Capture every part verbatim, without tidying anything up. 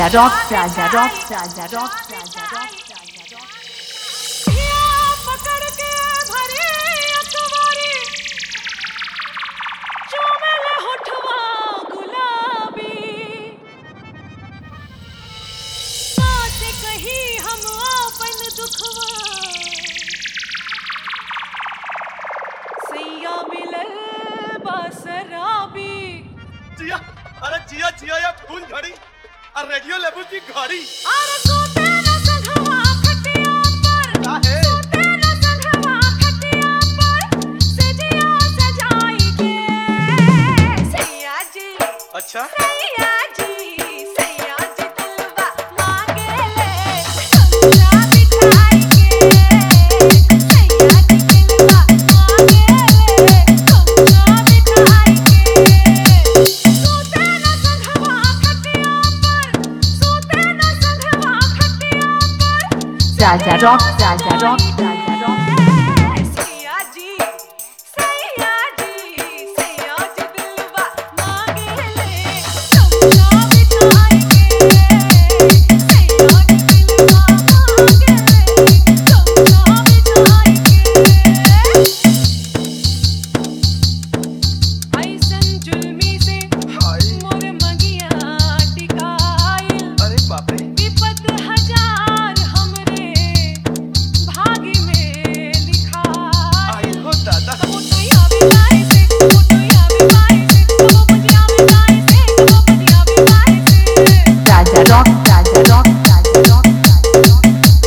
Rock, Raja Rock, Raja Rock, Raja Rock, Raja Rock. पकड़ के भरी अखबारी चुमल होठवा गुलाबी से कही हम अपन दुखवा सैया मिलल बासराबी जिया अरे जिया जिया या खून घड़ी और रेडियो लेवल की घड़ी अरे सोते न संघवा खटिया पर काहे सोते न संघवा खटिया पर सजिया सजाई के सैया जी अच्छा सैया जी सैया जी दिलवा मांगे ले कंगना बिठाई के सैया जी दिलवा मांगे ले कंगना बिठाई के सोते न संघवा खटिया पर सोते न संघवा खटिया पर Raja Rock, Raja Rock, Raja Rock. सैया जी सैया जी सैया जी दिलवा मांगे ले कंगना बिठाई के सैया जी दिलवा मांगे ले कंगना बिठाई के ऐसन जुल्मी से हाय मोर मंगिया टिकाइल अरे बाप रे विपत हजार हमरे भाग्य में लिखाइल आई हो दादा मोटुया बिनाई से मोटुया बिनाई से कबो पुजिया बिनाई से कबो पुजिया बिनाई से Raja Rock, Raja Rock, Raja Rock, Raja Rock.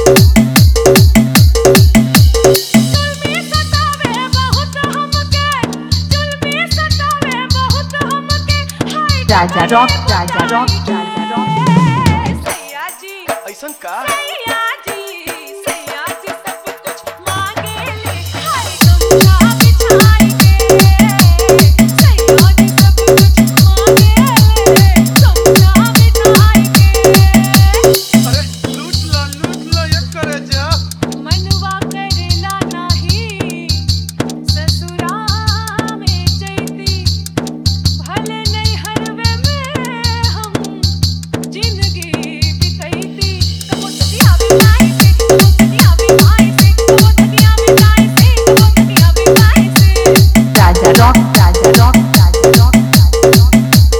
जुल्मी सतावे बहुत हमके जुल्मी सतावे बहुत हमके हाय Raja Rock, Raja Rock, Raja Rock. सैया जी ऐसन का सैया जी सैया जी सब कुछ मांगे ले हाय कंगना बिछाई के सैया जी सब कुछ मांगे ले कंगना बिछाई के अरे लूट लो लूट लो ये करे जा मनवा करेला नाही ससुरा में जैती भले नहीं हरवे में हम जिंदगी बितैती कबो तकिया बिनाई से कबो तकिया बिनाई से कबो तकिया बिनाई से कबो तकिया बिनाई से Raja Rock, Raja Rock, Raja Rock, Raja Rock.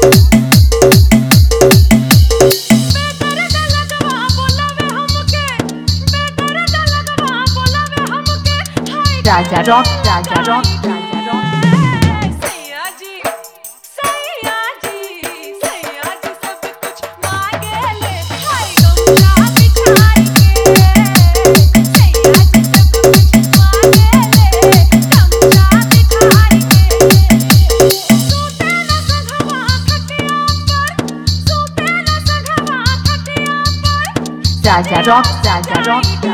बेदर्द लगवा बोलावे हमके बेदर्द लगवा बोलावे हमके हाय Raja Rock, Raja Rock, Raja Rock. सैया जी सैया जी सैया जी सब कुछ मांगे ले हाय कंगना बिछाई के सैया जी सब कुछ मांगे ले कंगना बिछाई के सोते न संघवा खटिया पर सोते न संघवा खटिया पर Raja Rock, Raja Rock,